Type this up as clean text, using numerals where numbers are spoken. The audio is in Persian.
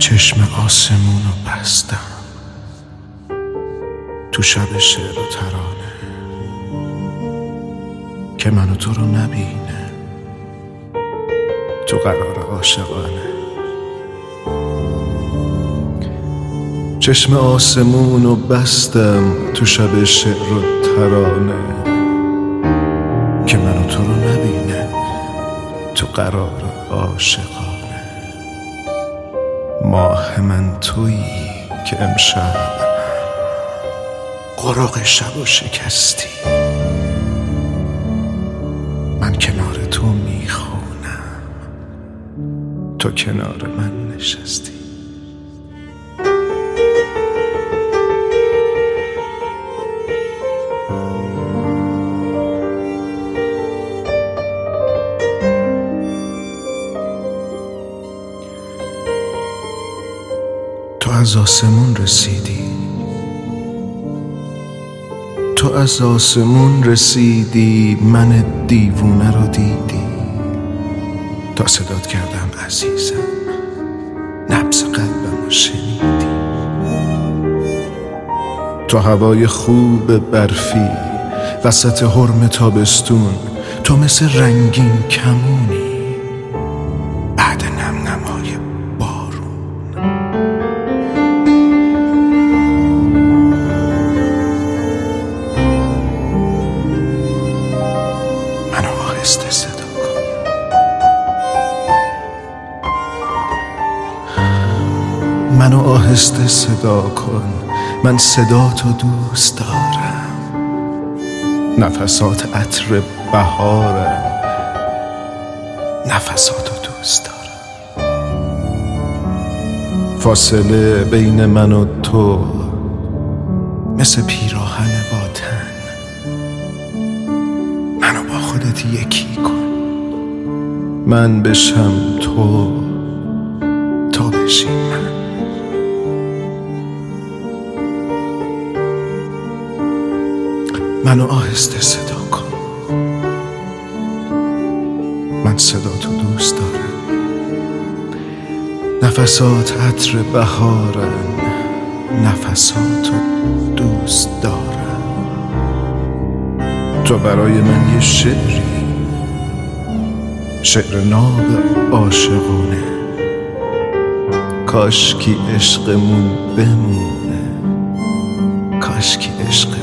چشم آسمون رو بستم تو شب شعر و ترانه که من و تو رو نبینه تو قرار عاشقانه. چشم آسمون رو بستم تو شب شعر و ترانه که من و تو رو نبینه تو قرار عاشقانه. ماه من تویی که امشب قراق شب و شکستی، من کنار تو میخونم تو کنار من نشستی. تو از آسمون رسیدی، تو از آسمون رسیدی، من دیوونه رو دیدی. تا صدات کردم عزیزم، نبض قلبم رو شنیدی. تو هوای خوب برفی وسط حرم تابستون، تو مثل رنگین کمونی بعد نم نمای بارون. منو آهسته صدا کن، منو آهسته صدا کن، من صداتو دوست دارم. نفسات عطر بهارم، نفساتو دوست دارم. فاصله بین من و تو مثل پیراهن با تن، منو با خودت یکی کن، من بشم تو، تو بشی من. منو آهسته صدا کن، من صداتو دوست دارم. نفسات عطر بهارن، نفساتو دوست دارم. تو برای من یه شعری، شعر ناب عاشقونه. کاشکی عشقمون بمونه، کاشکی عشق